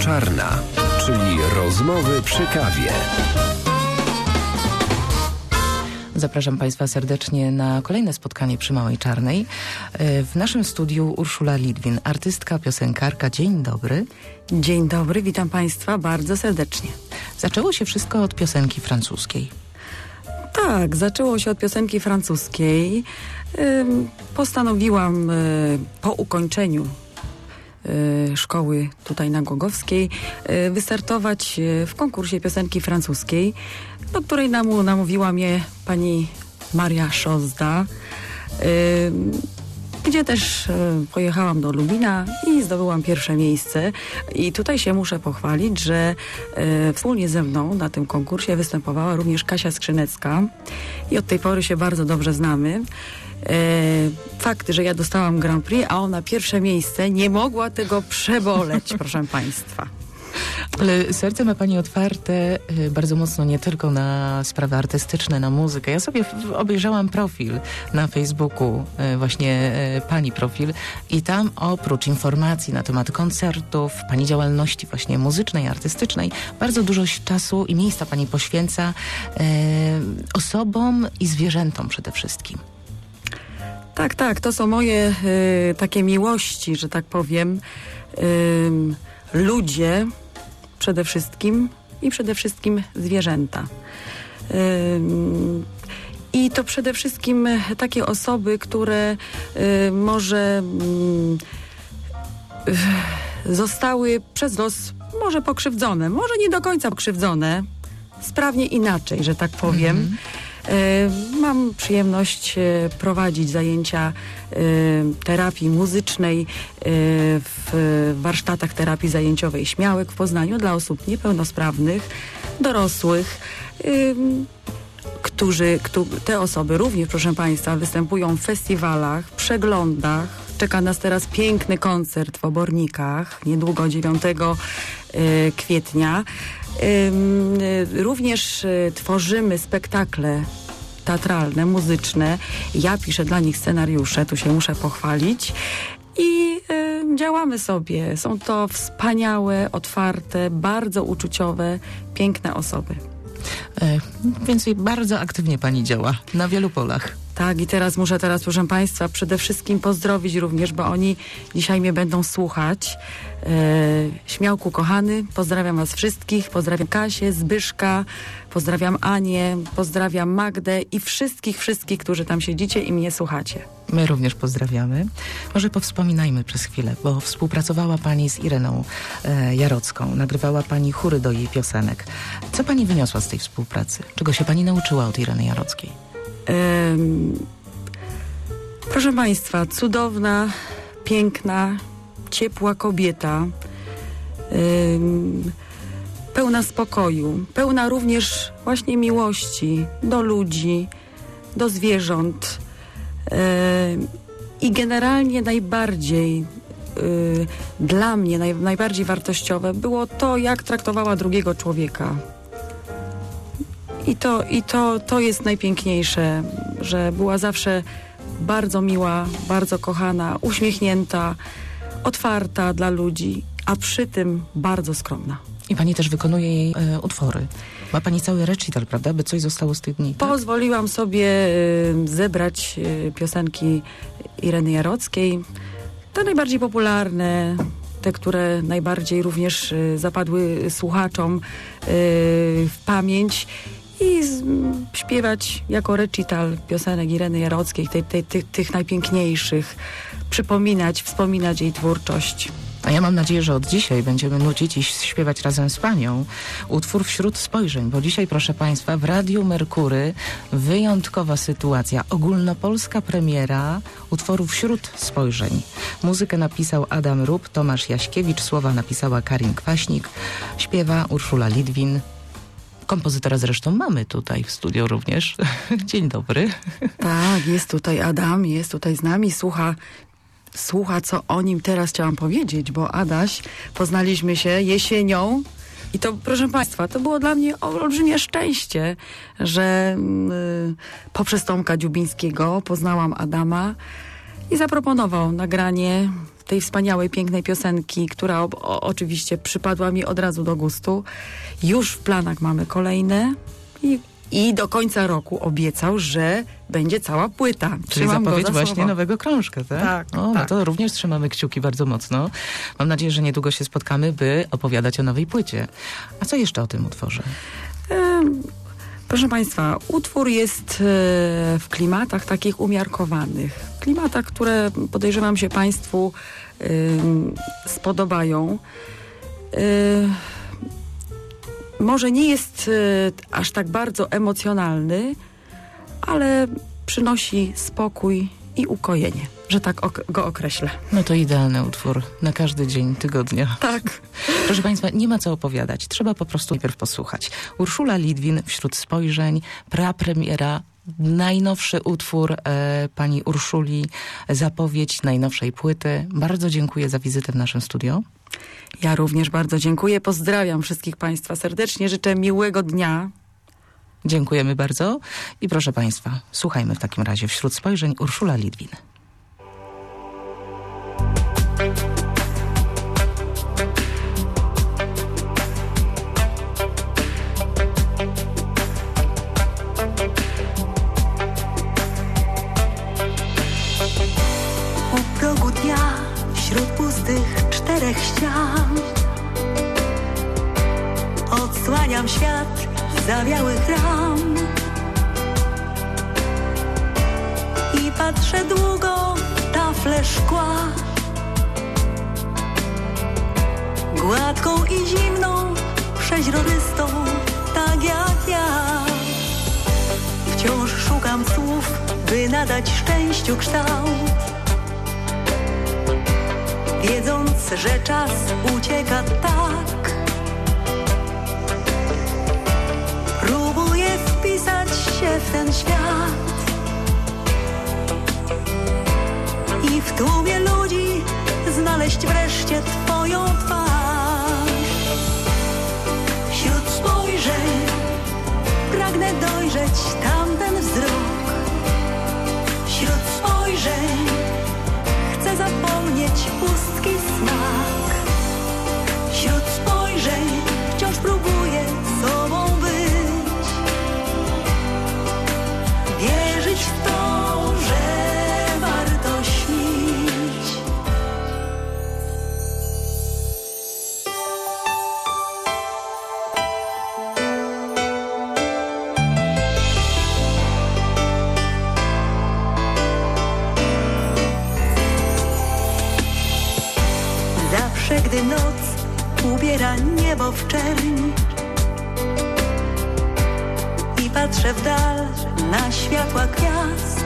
Czarna, czyli rozmowy przy kawie. Zapraszam Państwa serdecznie na kolejne spotkanie przy Małej Czarnej. W naszym studiu Urszula Litwin, artystka, piosenkarka. Dzień dobry. Dzień dobry, witam Państwa bardzo serdecznie. Zaczęło się wszystko od piosenki francuskiej. Tak, zaczęło się od piosenki francuskiej. Postanowiłam po ukończeniu szkoły tutaj na Głogowskiej wystartować w konkursie piosenki francuskiej, do której namówiła mnie pani Maria Szozda, gdzie też pojechałam do Lubina i zdobyłam pierwsze miejsce. I tutaj się muszę pochwalić, że wspólnie ze mną na tym konkursie występowała również Kasia Skrzynecka i od tej pory się bardzo dobrze znamy. Fakt, że ja dostałam Grand Prix, a ona pierwsze miejsce, nie mogła tego przeboleć, proszę Państwa. Ale serce ma Pani otwarte bardzo mocno nie tylko na sprawy artystyczne, na muzykę. Ja sobie obejrzałam profil na Facebooku, właśnie Pani profil, i tam oprócz informacji na temat koncertów, Pani działalności właśnie muzycznej, artystycznej, bardzo dużo czasu i miejsca Pani poświęca osobom i zwierzętom przede wszystkim. Tak, to są moje takie miłości, że tak powiem. Ludzie przede wszystkim zwierzęta. I to przede wszystkim takie osoby, które może zostały przez los może pokrzywdzone, może nie do końca pokrzywdzone, sprawnie inaczej, że tak powiem. Mam przyjemność prowadzić zajęcia terapii muzycznej w warsztatach terapii zajęciowej Śmiałek w Poznaniu dla osób niepełnosprawnych, dorosłych, te osoby również, proszę Państwa, występują w festiwalach, przeglądach. Czeka nas teraz piękny koncert w Obornikach, niedługo 9 kwietnia. Również tworzymy spektakle teatralne, muzyczne. Ja piszę dla nich scenariusze, tu się muszę pochwalić. I działamy sobie. Są to wspaniałe, otwarte, bardzo uczuciowe, piękne osoby. Więc bardzo aktywnie Pani działa na wielu polach. Tak, i muszę, proszę Państwa, przede wszystkim pozdrowić również, bo oni dzisiaj mnie będą słuchać. Śmiałku kochany, pozdrawiam Was wszystkich, pozdrawiam Kasię, Zbyszka, pozdrawiam Anię, pozdrawiam Magdę i wszystkich, którzy tam siedzicie i mnie słuchacie. My również pozdrawiamy. Może powspominajmy przez chwilę, bo współpracowała Pani z Ireną Jarocką, nagrywała Pani chóry do jej piosenek. Co Pani wyniosła z tej współpracy? Czego się Pani nauczyła od Ireny Jarockiej? Proszę Państwa, cudowna, piękna, ciepła kobieta, pełna spokoju, pełna również właśnie miłości do ludzi, do zwierząt i generalnie najbardziej dla mnie najbardziej wartościowe było to, jak traktowała drugiego człowieka. I to jest najpiękniejsze, że była zawsze bardzo miła, bardzo kochana, uśmiechnięta, otwarta dla ludzi, a przy tym bardzo skromna. I Pani też wykonuje jej utwory. Ma Pani cały recital, prawda? By coś zostało z tych dni, tak? Pozwoliłam sobie zebrać piosenki Ireny Jarockiej. Te najbardziej popularne, te, które najbardziej również zapadły słuchaczom w pamięć. I śpiewać jako recital piosenek Ireny Jarockiej, tych najpiękniejszych, wspominać jej twórczość. A ja mam nadzieję, że od dzisiaj będziemy nucić i śpiewać razem z Panią utwór Wśród spojrzeń, bo dzisiaj, proszę Państwa, w Radiu Merkury wyjątkowa sytuacja, ogólnopolska premiera utworu Wśród spojrzeń. Muzykę napisał Adam Rób, Tomasz Jaśkiewicz, słowa napisała Karin Kwaśnik, śpiewa Urszula Litwin. Kompozytora zresztą mamy tutaj w studiu również. Dzień dobry. Tak, jest tutaj Adam, jest tutaj z nami, słucha, co o nim teraz chciałam powiedzieć, bo Adaś, poznaliśmy się jesienią i to, proszę Państwa, to było dla mnie olbrzymie szczęście, że poprzez Tomka Dziubińskiego poznałam Adama i zaproponował nagranie tej wspaniałej, pięknej piosenki, która oczywiście przypadła mi od razu do gustu. Już w planach mamy kolejne i do końca roku obiecał, że będzie cała płyta. Czyli Trzymam go zapowiedź za właśnie słowo. nowego krążka, tak? Tak, No tak. to również trzymamy kciuki bardzo mocno. Mam nadzieję, że niedługo się spotkamy, by opowiadać o nowej płycie. A co jeszcze o tym utworze? Proszę Państwa, utwór jest w klimatach takich umiarkowanych. Klimatach, które podejrzewam się Państwu spodobają. Może nie jest aż tak bardzo emocjonalny, ale przynosi spokój i ukojenie, że tak go określę. No to idealny utwór na każdy dzień tygodnia. Tak. Proszę Państwa, nie ma co opowiadać. Trzeba po prostu najpierw posłuchać. Urszula Litwin, Wśród spojrzeń, prapremiera, najnowszy utwór pani Urszuli, zapowiedź najnowszej płyty. Bardzo dziękuję za wizytę w naszym studio. Ja również bardzo dziękuję. Pozdrawiam wszystkich Państwa serdecznie. Życzę miłego dnia. Dziękujemy bardzo. I proszę Państwa, słuchajmy w takim razie Wśród spojrzeń Urszula Litwin. U progu dnia, wśród pustych 4 ścian, odsłaniam świat z zawiałych ram i patrzę długo w taflę szkła, gładką i zimną, przeźrorystą, tak jak ja. Wciąż szukam słów, by nadać szczęściu kształt, wiedząc, że czas ucieka tak. Próbuję wpisać się w ten świat i w tłumie ludzi znaleźć wreszcie Twoją twarz. Wśród spojrzeń pragnę dojrzeć tamten wzrok. Wśród spojrzeń chcę zapomnieć pustki smak. Wśród spojrzeń wciąż próbuję sobą być. Wierzyć w to, że warto śnić. Zawsze, gdy noc ubiera niebo w czerń i patrzę w dal na światła gwiazd,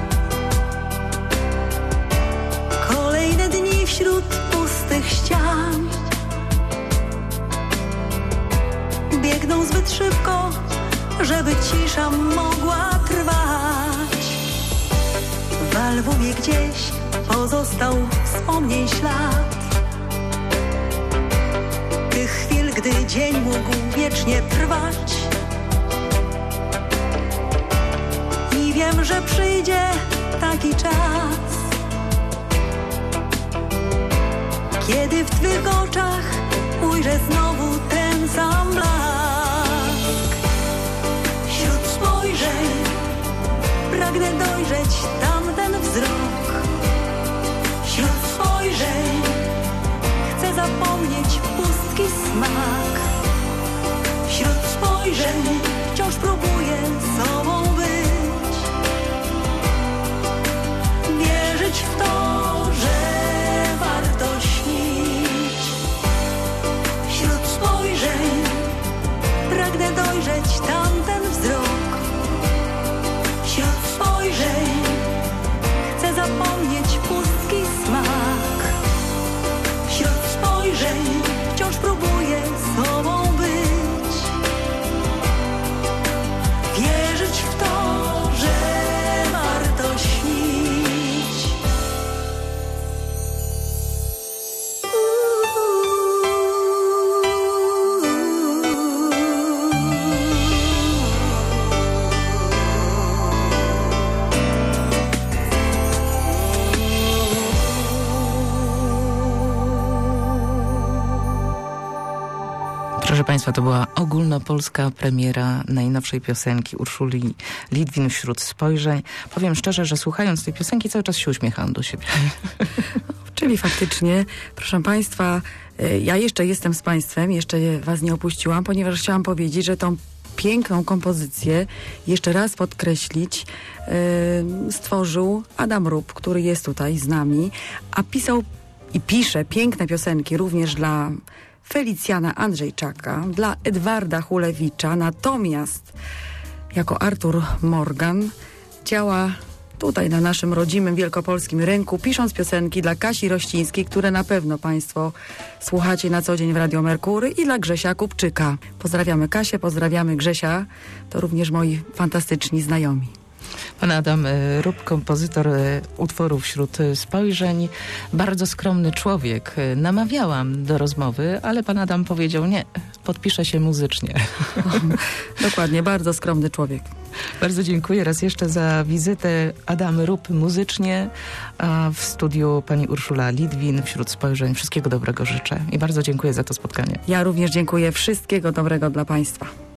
kolejne dni wśród pustych ścian biegną zbyt szybko, żeby cisza mogła trwać. W albumie gdzieś pozostał wspomnień ślad tych chwil, gdy dzień mógł wiecznie trwać. I wiem, że przyjdzie taki czas, kiedy w Twych oczach ujrzę znowu ten sam blask. Wśród spojrzeń pragnę dojrzeć tamten wzrok. Wśród spojrzeń chcę zapomnieć pustki smak. Wśród spojrzeń wciąż próbuję sobą być. Wierzyć w to, że warto śnić. Wśród spojrzeń pragnę dojrzeć tamten wzrok. Wśród spojrzeń chcę zapomnieć pustki smak. Wśród spojrzeń wciąż próbuję sobą być. Wierzyć w to, że warto śnić. Proszę Państwa, to była ogólnopolska premiera najnowszej piosenki Urszuli Litwin Wśród spojrzeń. Powiem szczerze, że słuchając tej piosenki cały czas się uśmiecham do siebie. Czyli faktycznie, proszę Państwa, ja jeszcze jestem z Państwem, jeszcze Was nie opuściłam, ponieważ chciałam powiedzieć, że tą piękną kompozycję, jeszcze raz podkreślić, stworzył Adam Rupp, który jest tutaj z nami, a pisał i pisze piękne piosenki również dla Felicjana Andrzejczaka, dla Edwarda Hulewicza, natomiast jako Artur Morgan działa tutaj na naszym rodzimym wielkopolskim rynku, pisząc piosenki dla Kasi Rościńskiej, które na pewno Państwo słuchacie na co dzień w Radio Merkury, i dla Grzesia Kupczyka. Pozdrawiamy Kasię, pozdrawiamy Grzesia, to również moi fantastyczni znajomi. Pan Adam Rupp, kompozytor utworów Wśród spojrzeń, bardzo skromny człowiek. Namawiałam do rozmowy, ale pan Adam powiedział nie, podpiszę się muzycznie. Dokładnie, bardzo skromny człowiek. Bardzo dziękuję raz jeszcze za wizytę. Adam Rupp muzycznie, a w studiu pani Urszula Litwin Wśród spojrzeń. Wszystkiego dobrego życzę i bardzo dziękuję za to spotkanie. Ja również dziękuję. Wszystkiego dobrego dla Państwa.